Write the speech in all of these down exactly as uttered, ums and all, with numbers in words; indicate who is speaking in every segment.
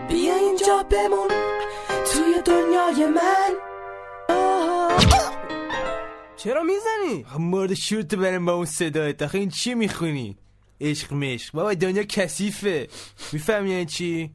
Speaker 1: بیا اینجا بمون توی دنیای من.
Speaker 2: چرا میزنی؟
Speaker 3: مورد شورت برم با اون صدایت. آخه این چی میخونی؟ عشق مشق بابا، دنیا کثیفه. میفهمی یعنی چی؟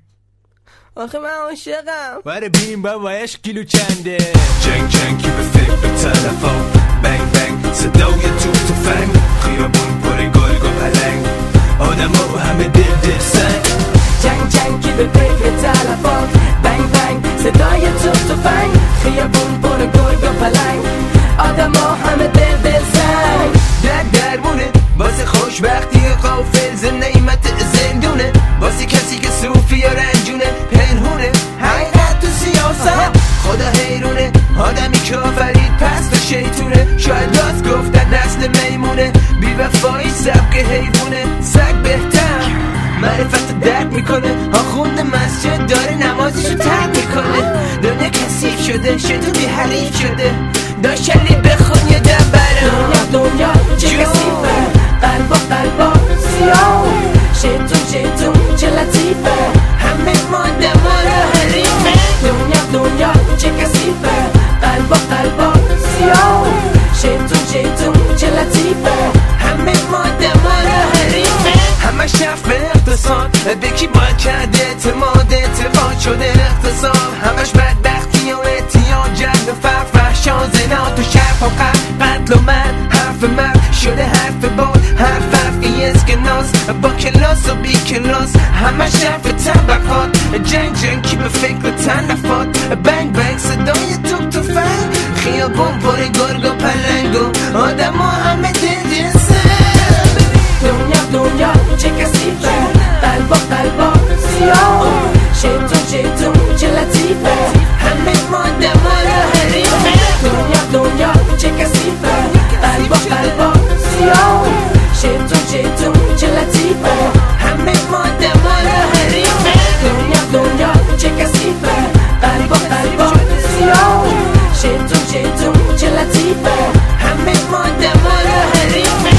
Speaker 2: آخه من عاشقم.
Speaker 3: باره ببین بابا عشق کیلو چنده.
Speaker 4: جنگ جنگی به فکر به تلفن، بنگ بنگ صدای توپ تفنگ، خیابون پر گرگ و پلنگ، آدما همه دل دل سنگ.
Speaker 1: جنگ جنگی به فکر تلفن، بنگ بنگ صدای توپ تفنگ، خیابون پر گرگ و پلنگ، آدما همه دل دل سنگ.
Speaker 4: در درمونه واسه خوشبختی غافل ز نعمت زندونه، واسه کسی که صوفی یا رنجونه پنهونه حقیقت تو سیاست. خدا حیرونه آدمی که آفرید پس و شیطونه، شاید راست گفتن نسل میمونه، بی وفایی سبک حیوونه. سگ بهتر معرفت درد میکنه، آخوند مسجد داره نمازشو ترک میکنه. دنیا کثیف شده شیطونی حریف شده، داشتنی بخون یه دبره.
Speaker 1: دنیا دنیا چه کثیفه، قلبا قلبا سیاه، شیطون شیطون چه لطیفه،
Speaker 4: همه ماده ما رو حریفه.
Speaker 1: دنیا دنیا چه کثیفه، قلبا قلبا سیاه، شیطون شیطون چه لطیفه،
Speaker 4: همه ماده ما رو حریفه. همه شف به اقتصاد، به کی باید کرده اعتماد اعتقاد شده اقتصاد. همش بدبختی و اعتیاد، جنگ و فرق فحشا زنا تو شرف و قرد، قتل و مرد. حرف مرد شده حرف باد، هر فرقی اسکناس با کلاس و بی کلاس. همه شرف طبقات، جنگ جنگی به فکر تلفات، بنگ بنگ صدای توپ تفنگ، خیابون پر گرگ و پلنگ و آدما همه دل دل سنگ.
Speaker 1: دنیا دنیا چه کثیفه، قلبا قلبا سیاه، شیطون شیطون چه لطیفه،
Speaker 4: همه ماده ما رو حریفه.
Speaker 1: دنیا دنیا چه کثیفه، قلبا قلبا سیاه، شیطون شیطون چه لطیفه،
Speaker 4: همه ماده ما رو حریفه.
Speaker 1: دنیا دنیا چه کثیفه، قلبا قلبا سیاه، شیطون شیطون چه لطیفه،
Speaker 4: همه ماده ما رو حریفه.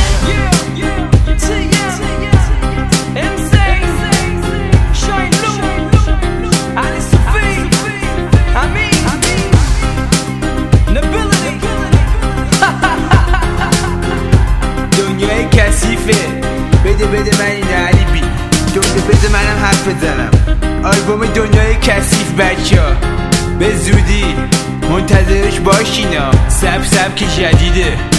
Speaker 3: دنیای کثیفه. بده بده من این علی بی دنیا، بده منم حرف بزنم. آلبوم دنیای کثیف بچه ها به زودی منتظرش باشینا. سب سب که جدیده.